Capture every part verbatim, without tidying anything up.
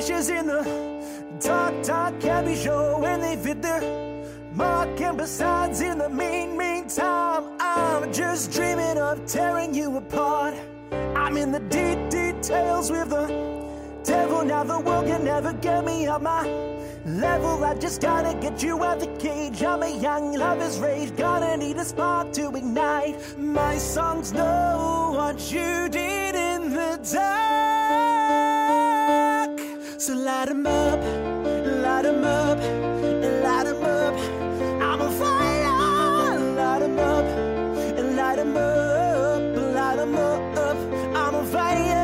ashes in the dark, dark cabby show when they fit their mark. And besides, in the mean, meantime, I'm just dreaming of tearing you apart. I'm in the deep details with the devil. Now the world can never get me up my level. I just gotta get you out the cage. I'm a young lover's rage, gonna need a spark to ignite. My songs know what you did in the dark. So light 'em up, light 'em up, light 'em up. I'm on fire. Light 'em up, light 'em up, light 'em up. I'm on fire.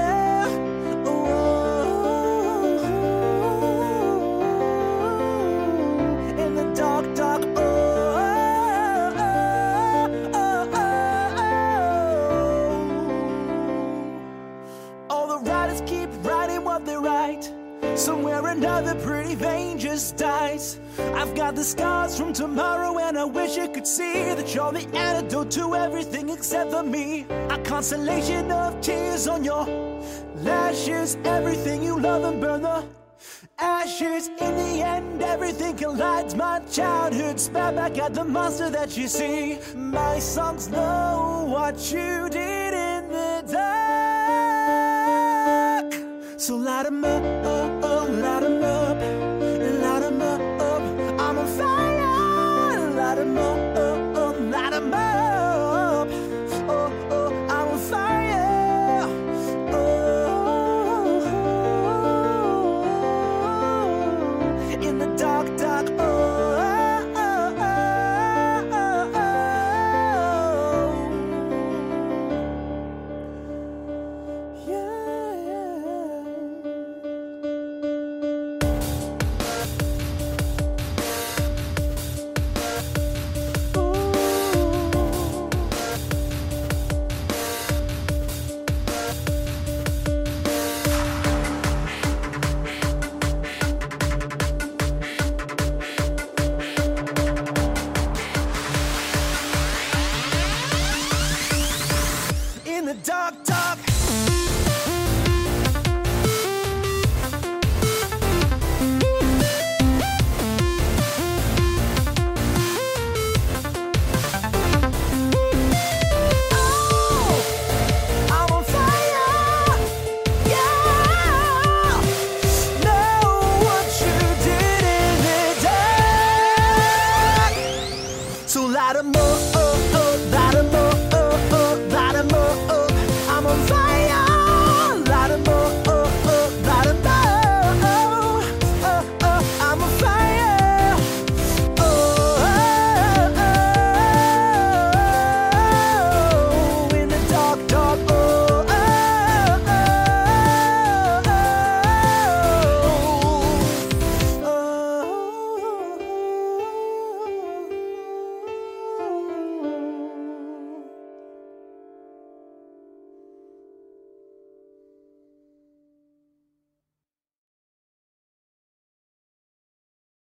Somewhere another pretty vein just dies. I've got the scars from tomorrow, and I wish you could see that you're the antidote to everything except for me. A constellation of tears on your lashes. Everything you love and burn the ashes. In the end, everything collides. My childhood spat back at the monster that you see. My songs know what you did in the dark. So light 'em up, oh, oh, light 'em up, light 'em up, up. I'm on fire. Light 'em up, oh, oh, light 'em up. Oh, oh, I'm on fire. Oh, in the dark, dark.